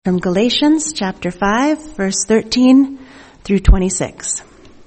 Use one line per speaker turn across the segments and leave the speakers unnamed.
From Galatians chapter 5, verse 13 through 26.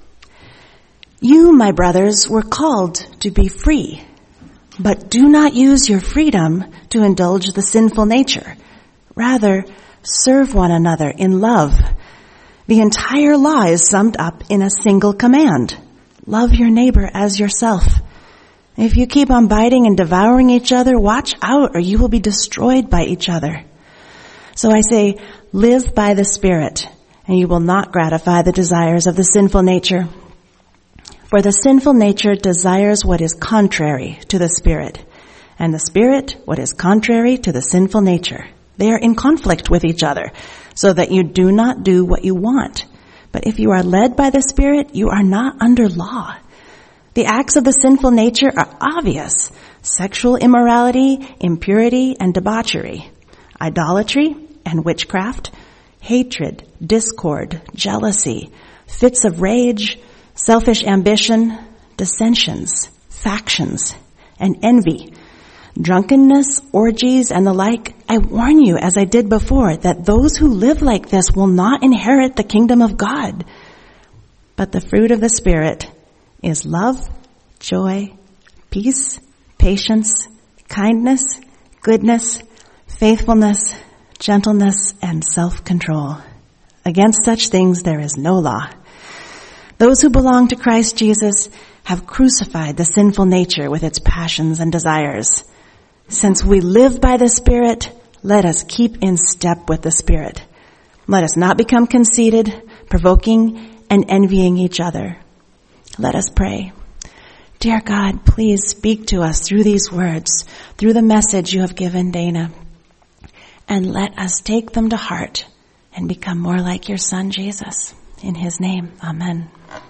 You, my brothers, were called to be free, but do not use your freedom to indulge the sinful nature. Rather, serve one another in love. The entire law is summed up in a single command. Love your neighbor as yourself. If you keep on biting and devouring each other, watch out or you will be destroyed by each other. So I say, live by the Spirit, and you will not gratify the desires of the sinful nature. For the sinful nature desires what is contrary to the Spirit, and the Spirit what is contrary to the sinful nature. They are in conflict with each other, so that you do not do what you want. But if you are led by the Spirit, you are not under law. The acts of the sinful nature are obvious: sexual immorality, impurity, and debauchery, idolatry and witchcraft, hatred, discord, jealousy, fits of rage, selfish ambition, dissensions, factions, and envy, drunkenness, orgies, and the like. I warn you, as I did before, that those who live like this will not inherit the kingdom of God. But the fruit of the Spirit is love, joy, peace, patience, kindness, goodness, faithfulness, gentleness, and self-control. Against such things there is no law. Those who belong to Christ Jesus have crucified the sinful nature with its passions and desires. Since we live by the Spirit, let us keep in step with the Spirit. Let us not become conceited, provoking, and envying each other. Let us pray. Dear God, please speak to us through these words, through the message you have given Dana. And let us take them to heart and become more like your Son, Jesus. In his name, amen.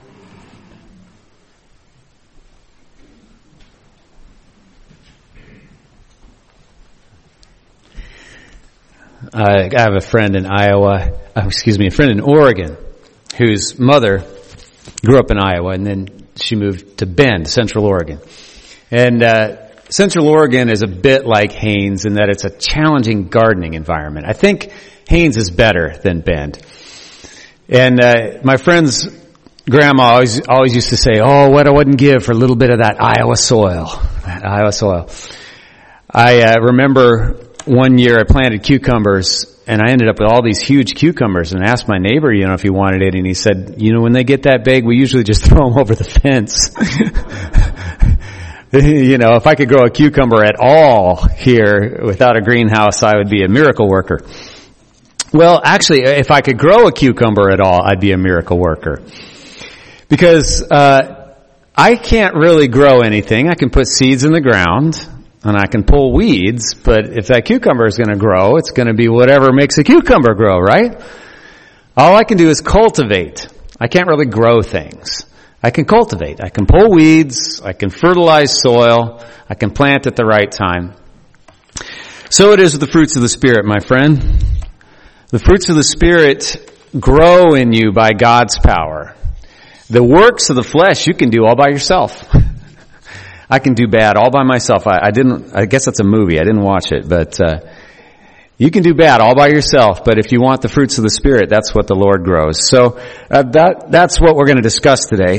I have a friend in a friend in Oregon, whose mother grew up in Iowa, and then she moved to Bend, Central Oregon. And Central Oregon is a bit like Haines in that it's a challenging gardening environment. I think Haines is better than Bend. And my friend's grandma always used to say, "Oh, what I wouldn't give for a little bit of that Iowa soil." That Iowa soil. I remember one year I planted cucumbers, and I ended up with all these huge cucumbers, and asked my neighbor, if he wanted it, and he said, when they get that big, we usually just throw them over the fence. If I could grow a cucumber at all here without a greenhouse, I would be a miracle worker. Well, actually, if I could grow a cucumber at all, I'd be a miracle worker. Because I can't really grow anything. I can put seeds in the ground, and I can pull weeds, but if that cucumber is going to grow, it's going to be whatever makes a cucumber grow, right? All I can do is cultivate. I can't really grow things. I can cultivate. I can pull weeds. I can fertilize soil. I can plant at the right time. So it is with the fruits of the Spirit, my friend. The fruits of the Spirit grow in you by God's power. The works of the flesh you can do all by yourself. I can do bad all by myself. I guess that's a movie. I didn't watch it, but you can do bad all by yourself, but if you want the fruits of the Spirit, that's what the Lord grows. So that's what we're going to discuss today.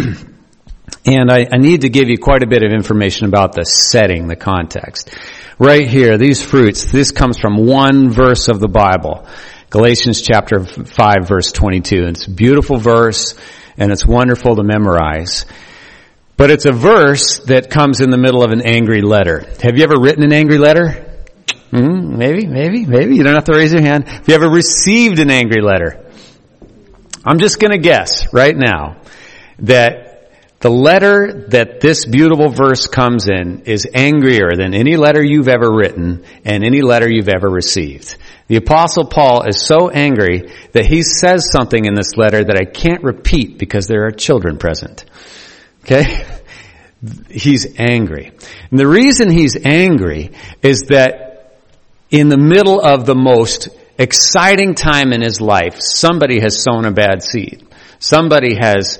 And I need to give you quite a bit of information about the setting, the context. Right here, these fruits, this comes from one verse of the Bible, Galatians chapter 5, verse 22. And it's a beautiful verse, and it's wonderful to memorize. But it's a verse that comes in the middle of an angry letter. Have you ever written an angry letter? Maybe. You don't have to raise your hand. Have you ever received an angry letter? I'm just going to guess right now that the letter that this beautiful verse comes in is angrier than any letter you've ever written and any letter you've ever received. The Apostle Paul is so angry that he says something in this letter that I can't repeat because there are children present. Okay? He's angry. And the reason he's angry is that in the middle of the most exciting time in his life, somebody has sown a bad seed. Somebody has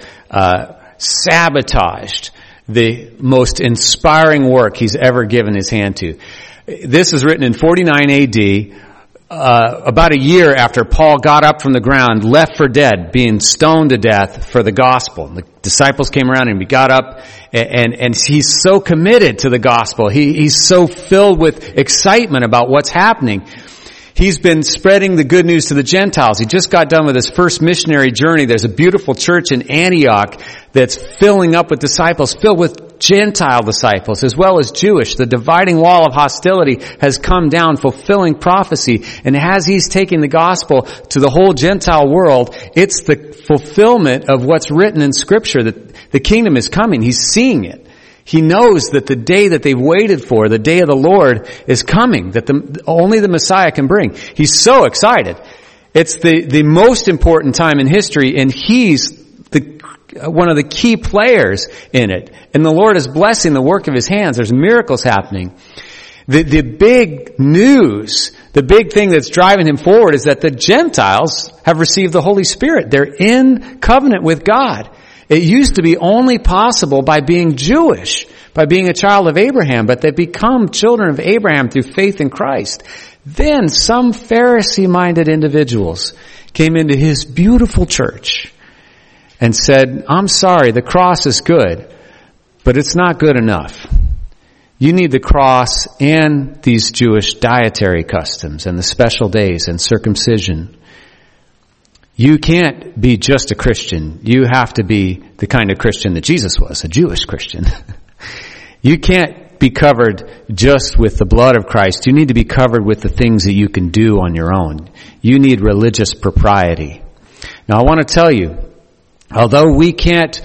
sabotaged the most inspiring work he's ever given his hand to. This is written in 49 AD. about a year after Paul got up from the ground, left for dead, being stoned to death for the gospel. The disciples came around and he got up, and he's so committed to the gospel. He's so filled with excitement about what's happening. He's been spreading the good news to the Gentiles. He just got done with his first missionary journey. There's a beautiful church in Antioch that's filling up with disciples, filled with Gentile disciples as well as Jewish. The dividing wall of hostility has come down, fulfilling prophecy. And as he's taking the gospel to the whole Gentile world, it's the fulfillment of what's written in Scripture, that the kingdom is coming. He's seeing it. He knows that the day that they've waited for, the day of the Lord, is coming, that only the Messiah can bring. He's so excited. It's the most important time in history, and he's one of the key players in it. And the Lord is blessing the work of his hands. There's miracles happening. The big news, the big thing that's driving him forward is that the Gentiles have received the Holy Spirit. They're in covenant with God. It used to be only possible by being Jewish, by being a child of Abraham, but they become children of Abraham through faith in Christ. Then some Pharisee-minded individuals came into his beautiful church and said, I'm sorry, the cross is good, but it's not good enough. You need the cross and these Jewish dietary customs and the special days and circumcision. You can't be just a Christian. You have to be the kind of Christian that Jesus was, a Jewish Christian. You can't be covered just with the blood of Christ. You need to be covered with the things that you can do on your own. You need religious propriety. Now I want to tell you, although we can't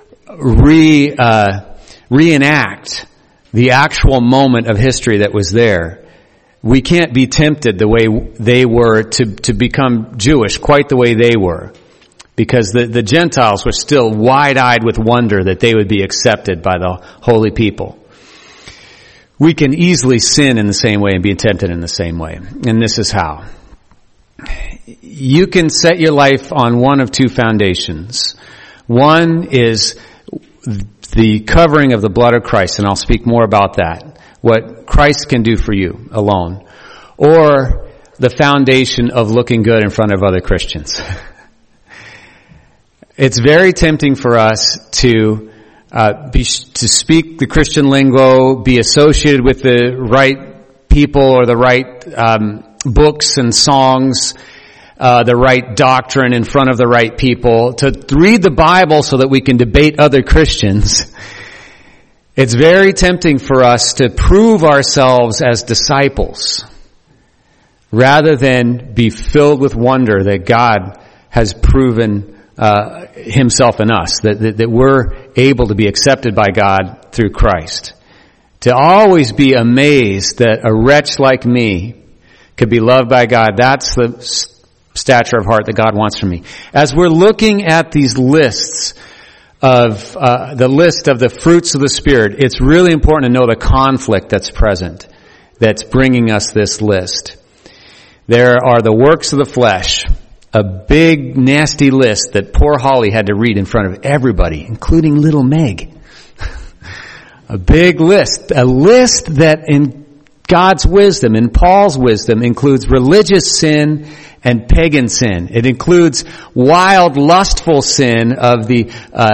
reenact the actual moment of history that was there, we can't be tempted the way they were to become Jewish, quite the way they were. Because the Gentiles were still wide-eyed with wonder that they would be accepted by the holy people. We can easily sin in the same way and be tempted in the same way. And this is how. You can set your life on one of two foundations. One is the covering of the blood of Christ, and I'll speak more about that. What Christ can do for you alone. Or the foundation of looking good in front of other Christians. It's very tempting for us to speak the Christian lingo, be associated with the right people or the right books and songs, the right doctrine in front of the right people, to read the Bible so that we can debate other Christians. It's very tempting for us to prove ourselves as disciples rather than be filled with wonder that God has proven himself in us, that we're able to be accepted by God through Christ. To always be amazed that a wretch like me could be loved by God, that's the stature of heart that God wants from me. As we're looking at these lists of the list of the fruits of the Spirit, it's really important to know the conflict that's present, that's bringing us this list. There are the works of the flesh, a big nasty list that poor Holly had to read in front of everybody, including little Meg. A big list, a list that in God's wisdom, in Paul's wisdom, includes religious sin and pagan sin. It includes wild, lustful sin of the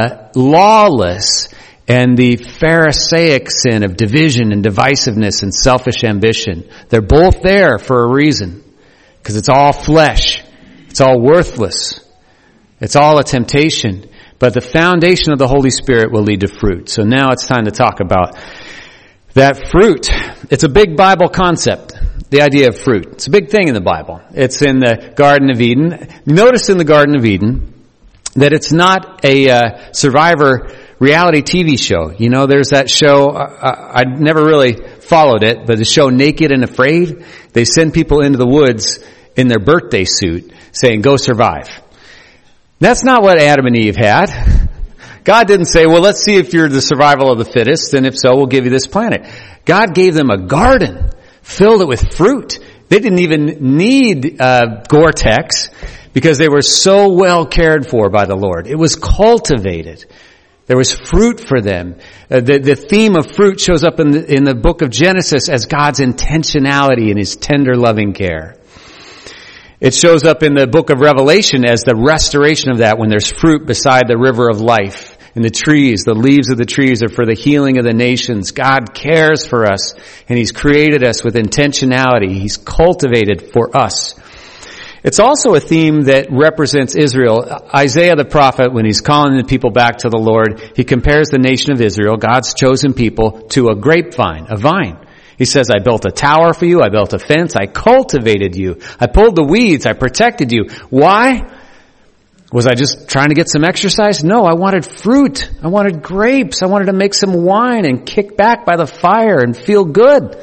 lawless and the Pharisaic sin of division and divisiveness and selfish ambition. They're both there for a reason, because it's all flesh. It's all worthless. It's all a temptation. But the foundation of the Holy Spirit will lead to fruit. So now it's time to talk about that fruit. It's a big Bible concept, the idea of fruit. It's a big thing in the Bible. It's in the Garden of Eden. Notice in the Garden of Eden that it's not a Survivor reality TV show. You know, there's that show, I never really followed it, but the show Naked and Afraid. They send people into the woods in their birthday suit saying, go survive. That's not what Adam and Eve had. God didn't say, well, let's see if you're the survival of the fittest, and if so, we'll give you this planet. God gave them a garden, filled it with fruit. They didn't even need Gore-Tex because they were so well cared for by the Lord. It was cultivated. There was fruit for them. The theme of fruit shows up in the book of Genesis as God's intentionality and his tender loving care. It shows up in the book of Revelation as the restoration of that when there's fruit beside the river of life. And the trees, the leaves of the trees are for the healing of the nations. God cares for us, and He's created us with intentionality. He's cultivated for us. It's also a theme that represents Israel. Isaiah the prophet, when he's calling the people back to the Lord, he compares the nation of Israel, God's chosen people, to a grapevine, a vine. He says, I built a tower for you, I built a fence, I cultivated you, I pulled the weeds, I protected you. Why? Was I just trying to get some exercise? No, I wanted fruit. I wanted grapes. I wanted to make some wine and kick back by the fire and feel good.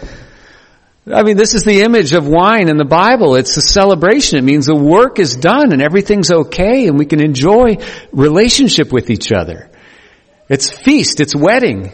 I mean, this is the image of wine in the Bible. It's a celebration. It means the work is done and everything's okay and we can enjoy relationship with each other. It's feast. It's wedding.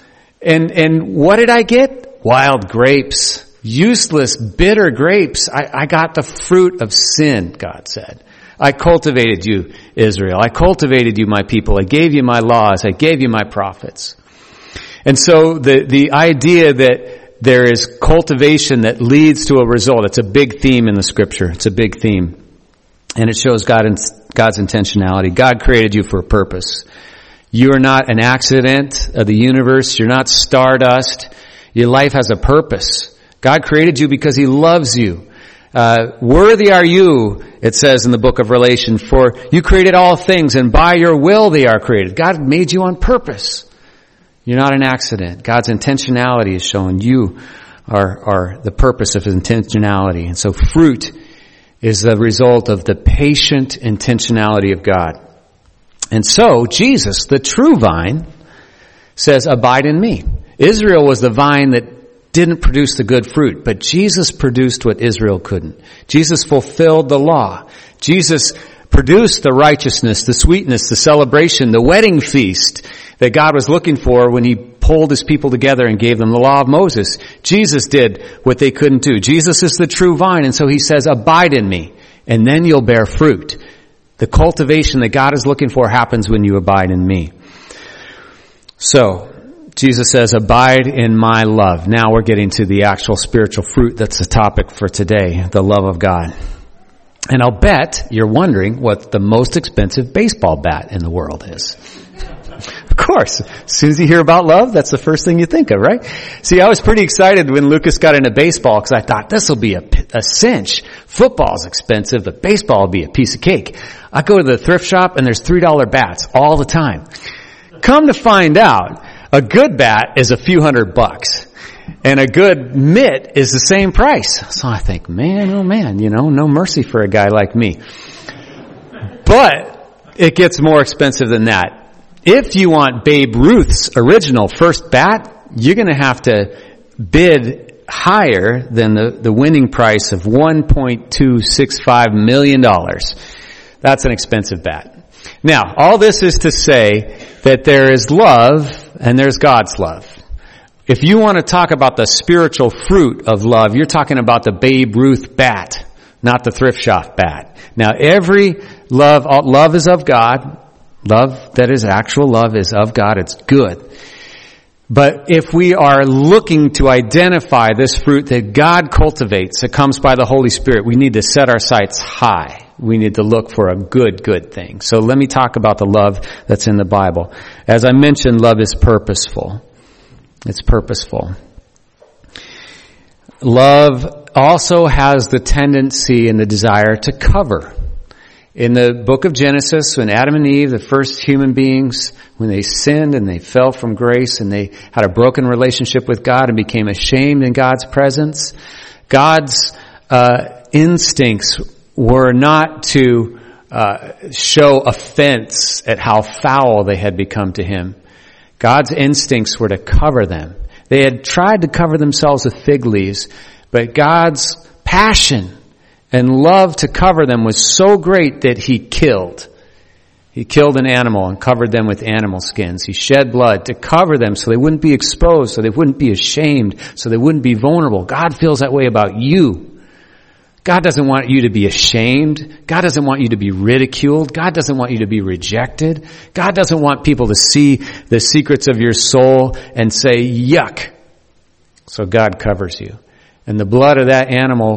And what did I get? Wild grapes. Useless, bitter grapes. I got the fruit of sin, God said. I cultivated you, Israel. I cultivated you, my people. I gave you my laws. I gave you my prophets. And so the idea that there is cultivation that leads to a result. It's a big theme in the scripture. It's a big theme. And it shows God's intentionality. God created you for a purpose. You are not an accident of the universe. You're not stardust. Your life has a purpose. God created you because He loves you. Worthy are you, it says in the book of Revelation, for you created all things and by your will they are created. God made you on purpose. You're not an accident. God's intentionality is shown. You are the purpose of His intentionality. And so fruit is the result of the patient intentionality of God. And so Jesus, the true vine, says, abide in me. Israel was the vine that didn't produce the good fruit, but Jesus produced what Israel couldn't. Jesus fulfilled the law. Jesus produced the righteousness, the sweetness, the celebration, the wedding feast that God was looking for when He pulled His people together and gave them the law of Moses. Jesus did what they couldn't do. Jesus is the true vine, and so He says, abide in me, and then you'll bear fruit. The cultivation that God is looking for happens when you abide in me. So, Jesus says, abide in my love. Now we're getting to the actual spiritual fruit that's the topic for today, the love of God. And I'll bet you're wondering what the most expensive baseball bat in the world is. Of course. As soon as you hear about love, that's the first thing you think of, right? See, I was pretty excited when Lucas got into baseball because I thought this will be a cinch. Football's expensive, but baseball will be a piece of cake. I go to the thrift shop and there's $3 bats all the time. Come to find out, a good bat is a few $100. And a good mitt is the same price. So I think, man, oh man, no mercy for a guy like me. But it gets more expensive than that. If you want Babe Ruth's original first bat, you're going to have to bid higher than the winning price of $1.265 million. That's an expensive bat. Now, all this is to say that there is love and there's God's love. If you want to talk about the spiritual fruit of love, you're talking about the Babe Ruth bat, not the thrift shop bat. Now, every love is of God. Love that is actual love is of God. It's good. But if we are looking to identify this fruit that God cultivates, that comes by the Holy Spirit, we need to set our sights high. We need to look for a good thing. So let me talk about the love that's in the Bible. As I mentioned, love is purposeful. It's purposeful. Love also has the tendency and the desire to cover. In the book of Genesis, when Adam and Eve, the first human beings, when they sinned and they fell from grace and they had a broken relationship with God and became ashamed in God's presence, God's instincts were not to show offense at how foul they had become to Him. God's instincts were to cover them. They had tried to cover themselves with fig leaves, but God's passion and love to cover them was so great that He killed. He killed an animal and covered them with animal skins. He shed blood to cover them so they wouldn't be exposed, so they wouldn't be ashamed, so they wouldn't be vulnerable. God feels that way about you. God doesn't want you to be ashamed. God doesn't want you to be ridiculed. God doesn't want you to be rejected. God doesn't want people to see the secrets of your soul and say, yuck. So God covers you. And the blood of that animal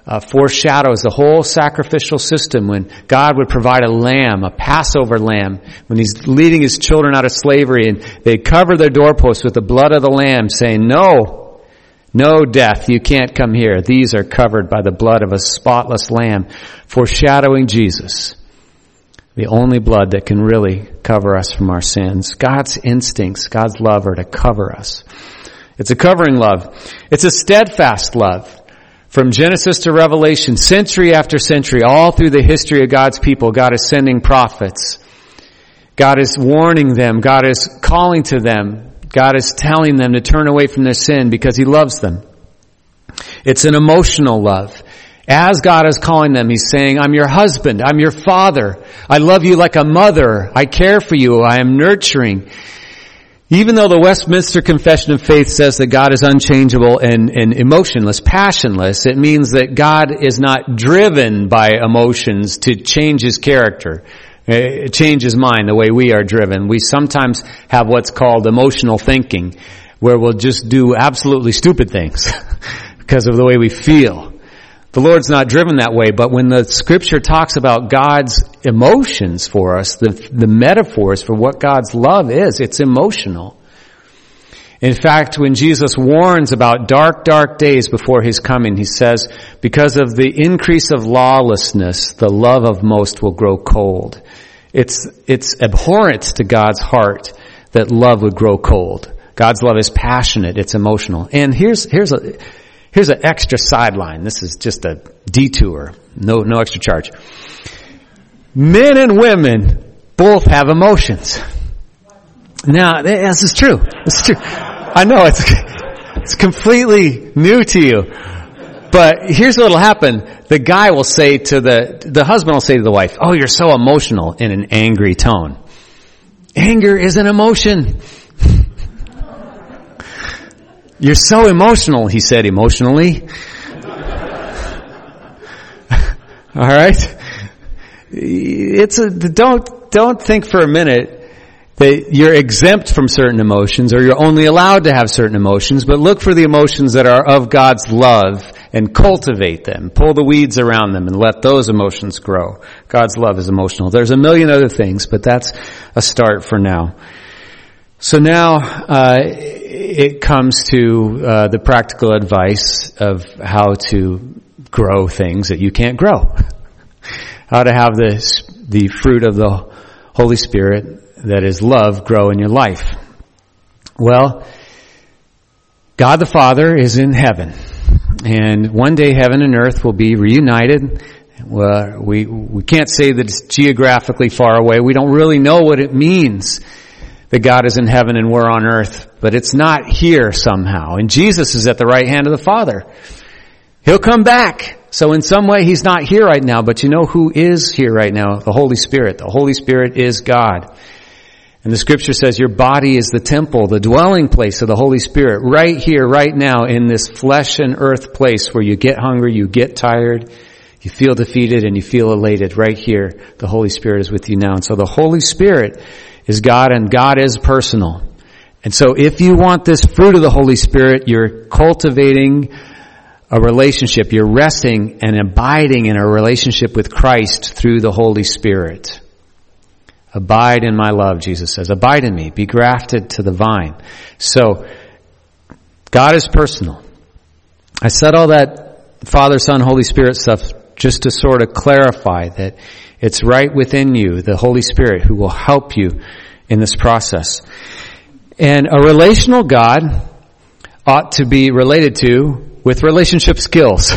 foreshadows the whole sacrificial system when God would provide a lamb, a Passover lamb, when He's leading His children out of slavery, and they'd cover their doorposts with the blood of the lamb, saying, no death, you can't come here. These are covered by the blood of a spotless lamb, foreshadowing Jesus, the only blood that can really cover us from our sins. God's instincts, God's love are to cover us. It's a covering love. It's a steadfast love. From Genesis to Revelation, century after century, all through the history of God's people, God is sending prophets. God is warning them. God is calling to them. God is telling them to turn away from their sin because He loves them. It's an emotional love. As God is calling them, He's saying, I'm your husband. I'm your father. I love you like a mother. I care for you. I am nurturing. Even though the Westminster Confession of Faith says that God is unchangeable and emotionless, passionless, it means that God is not driven by emotions to change His character, change His mind the way we are driven. We sometimes have what's called emotional thinking, where we'll just do absolutely stupid things because of the way we feel. The Lord's not driven that way, but when the Scripture talks about God's emotions for us, the metaphors for what God's love is, it's emotional. In fact, when Jesus warns about dark, dark days before His coming, He says, because of the increase of lawlessness, the love of most will grow cold. It's abhorrent to God's heart that love would grow cold. God's love is passionate, it's emotional. And here's an extra sideline. This is just a detour. No extra charge. Men and women both have emotions. Now, this is true. It's true. I know it's completely new to you. But here's what'll happen. The guy will say to the husband will say to the wife, "Oh, you're so emotional," in an angry tone. Anger is an emotion. You're so emotional, he said emotionally. All right? Don't think for a minute that you're exempt from certain emotions or you're only allowed to have certain emotions, but look for the emotions that are of God's love and cultivate them. Pull the weeds around them and let those emotions grow. God's love is emotional. There's a million other things, but that's a start for now. So now, it comes to the practical advice of how to grow things that you can't grow. How to have the fruit of the Holy Spirit, that is love, grow in your life. Well, God the Father is in heaven. And one day heaven and earth will be reunited. Well, we can't say that it's geographically far away. We don't really know what it means that God is in heaven and we're on earth, but it's not here somehow. And Jesus is at the right hand of the Father. He'll come back. So in some way He's not here right now, but you know who is here right now? The Holy Spirit. The Holy Spirit is God. And the Scripture says your body is the temple, the dwelling place of the Holy Spirit, right here, right now, in this flesh and earth place where you get hungry, you get tired, you feel defeated, and you feel elated. Right here, the Holy Spirit is with you now. And so the Holy Spirit is God, and God is personal. And so if you want this fruit of the Holy Spirit, you're cultivating a relationship. You're resting and abiding in a relationship with Christ through the Holy Spirit. Abide in my love, Jesus says. Abide in me. Be grafted to the vine. So, God is personal. I said all that Father, Son, Holy Spirit stuff just to sort of clarify that it's right within you, the Holy Spirit, who will help you in this process. And a relational God ought to be related to with relationship skills.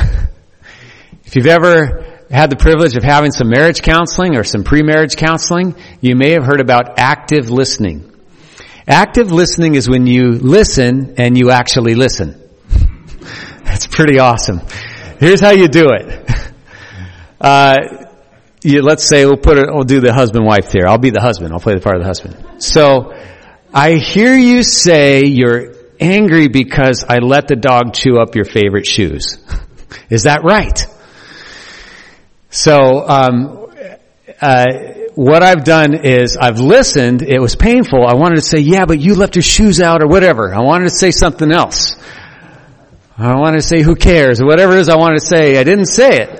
If you've ever had the privilege of having some marriage counseling or some pre-marriage counseling, you may have heard about active listening. Active listening is when you listen and you actually listen. That's pretty awesome. Here's how you do it. Let's say we'll do the husband-wife here. I'll be the husband. I'll play the part of the husband. So, I hear you say you're angry because I let the dog chew up your favorite shoes. Is that right? So, what I've done is I've listened. It was painful. I wanted to say, yeah, but you left your shoes out or whatever. I wanted to say something else. I want to say who cares, or whatever it is I want to say. I didn't say it.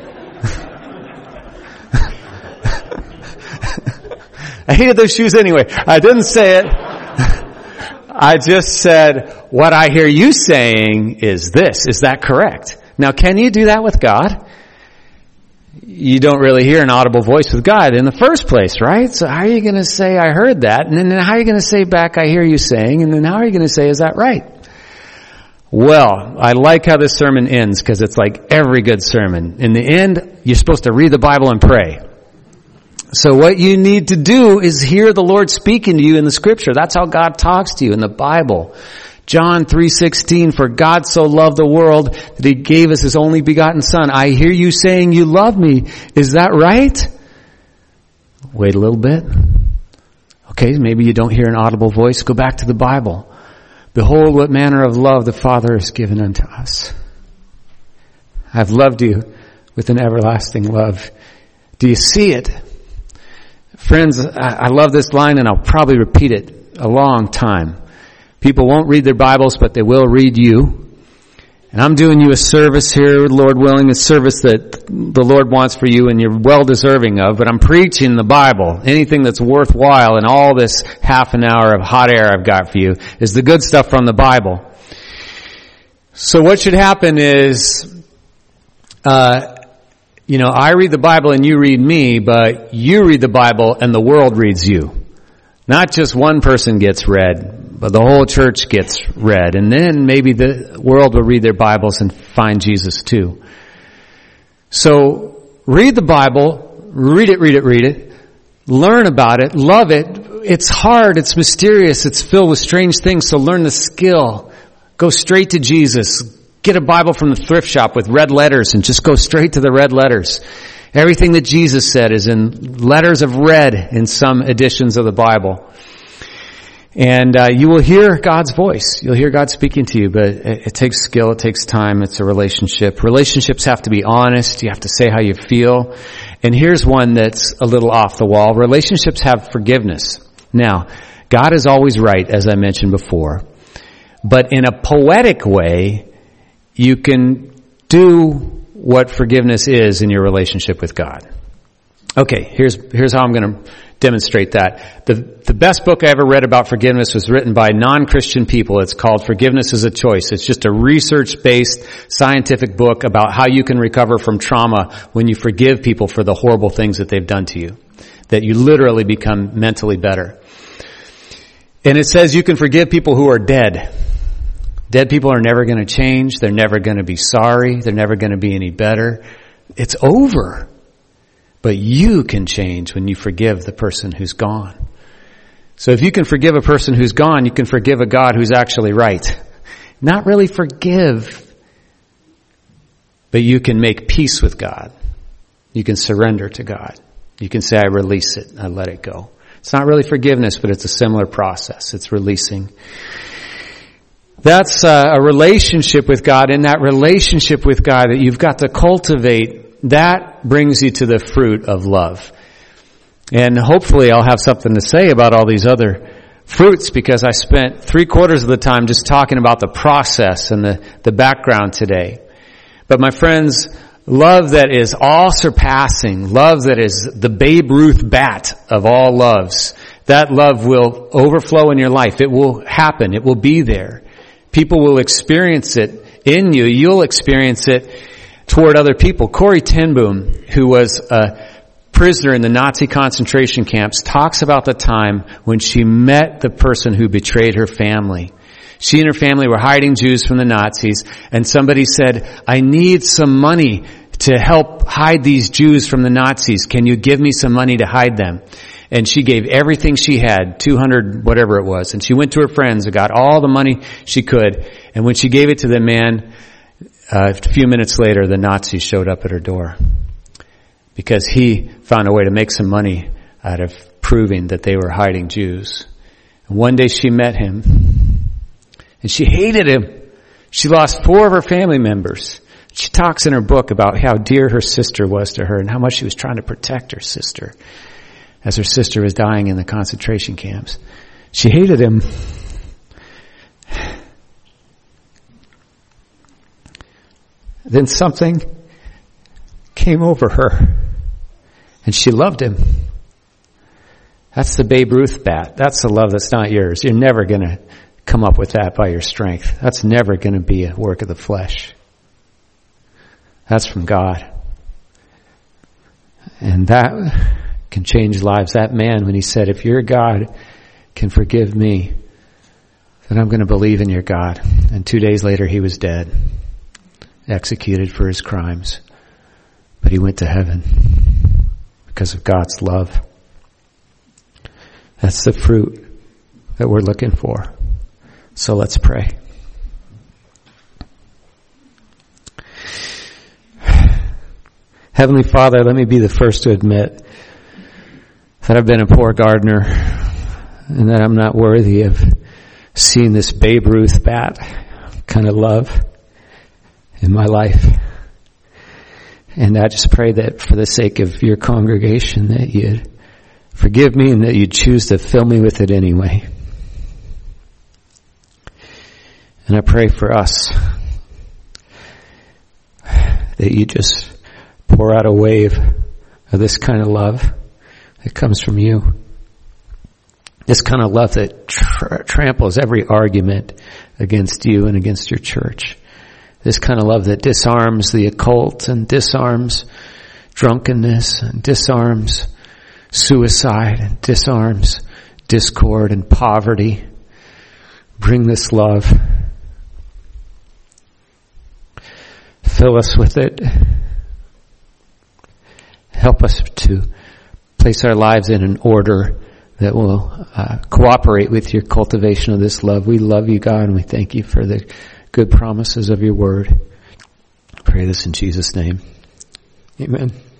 I hated those shoes anyway. I didn't say it. I just said, what I hear you saying is this. Is that correct? Now, can you do that with God? You don't really hear an audible voice with God in the first place, right? So how are you going to say, I heard that? And then how are you going to say back, I hear you saying? And then how are you going to say, is that right? Well, I like how this sermon ends because it's like every good sermon. In the end, you're supposed to read the Bible and pray. So what you need to do is hear the Lord speaking to you in the scripture. That's how God talks to you in the Bible. John 3:16, for God so loved the world that he gave us his only begotten son. I hear you saying you love me. Is that right? Wait a little bit. Okay, maybe you don't hear an audible voice. Go back to the Bible. Behold what manner of love the Father has given unto us. I've loved you with an everlasting love. Do you see it? Friends, I love this line and I'll probably repeat it a long time. People won't read their Bibles, but they will read you. And I'm doing you a service here, Lord willing, a service that the Lord wants for you and you're well deserving of, but I'm preaching the Bible. Anything that's worthwhile in all this half an hour of hot air I've got for you is the good stuff from the Bible. So what should happen is, I read the Bible and you read me, but you read the Bible and the world reads you. Not just one person gets read, but the whole church gets read. And then maybe the world will read their Bibles and find Jesus too. So read the Bible, read it, learn about it, love it. It's hard, it's mysterious, it's filled with strange things, so learn the skill. Go straight to Jesus. Get a Bible from the thrift shop with red letters and just go straight to the red letters. Everything that Jesus said is in letters of red in some editions of the Bible. And you will hear God's voice. You'll hear God speaking to you, but it takes skill, it takes time, it's a relationship. Relationships have to be honest. You have to say how you feel. And here's one that's a little off the wall. Relationships have forgiveness. Now, God is always right, as I mentioned before. But in a poetic way, you can do what forgiveness is in your relationship with God. Okay, here's how I'm going to demonstrate that. The best book I ever read about forgiveness was written by non-Christian people. It's called Forgiveness is a Choice. It's just a research-based scientific book about how you can recover from trauma when you forgive people for the horrible things that they've done to you. That you literally become mentally better. And it says you can forgive people who are dead. Dead people are never going to change. They're never going to be sorry. They're never going to be any better. It's over. But you can change when you forgive the person who's gone. So if you can forgive a person who's gone, you can forgive a God who's actually right. Not really forgive, but you can make peace with God. You can surrender to God. You can say, I release it. I let it go. It's not really forgiveness, but it's a similar process. It's releasing. That's a relationship with God, and that relationship with God that you've got to cultivate, that brings you to the fruit of love. And hopefully I'll have something to say about all these other fruits, because I spent 3/4 of the time just talking about the process and the background today. But my friends, love that is all surpassing, love that is the Babe Ruth bat of all loves, that love will overflow in your life. It will happen. It will be there. People will experience it in you. You'll experience it toward other people. Corrie ten Boom, who was a prisoner in the Nazi concentration camps, talks about the time when she met the person who betrayed her family. She and her family were hiding Jews from the Nazis, and somebody said, I need some money to help hide these Jews from the Nazis. Can you give me some money to hide them? And she gave everything she had, 200, whatever it was. And she went to her friends and got all the money she could. And when she gave it to the man, a few minutes later, the Nazis showed up at her door. Because he found a way to make some money out of proving that they were hiding Jews. And one day she met him. And she hated him. She lost 4 of her family members. She talks in her book about how dear her sister was to her and how much she was trying to protect her sister as her sister was dying in the concentration camps. She hated him. then something came over her and she loved him. That's the Babe Ruth bat. That's the love that's not yours. You're never going to come up with that by your strength. That's never going to be a work of the flesh. That's from God. And that can change lives. That man, when he said, if your God can forgive me, then I'm going to believe in your God. And 2 days later, he was dead, executed for his crimes. But he went to heaven because of God's love. That's the fruit that we're looking for. So let's pray. Heavenly Father, let me be the first to admit that I've been a poor gardener and that I'm not worthy of seeing this Babe Ruth bat kind of love in my life. And I just pray that for the sake of your congregation that you'd forgive me and that you'd choose to fill me with it anyway. And I pray for us that you just pour out a wave of this kind of love that comes from you. This kind of love that tramples every argument against you and against your church. This kind of love that disarms the occult and disarms drunkenness and disarms suicide and disarms discord and poverty. Bring this love. Fill us with it. Help us to place our lives in an order that will cooperate with your cultivation of this love. We love you, God, and we thank you for the good promises of your word. I pray this in Jesus' name. Amen.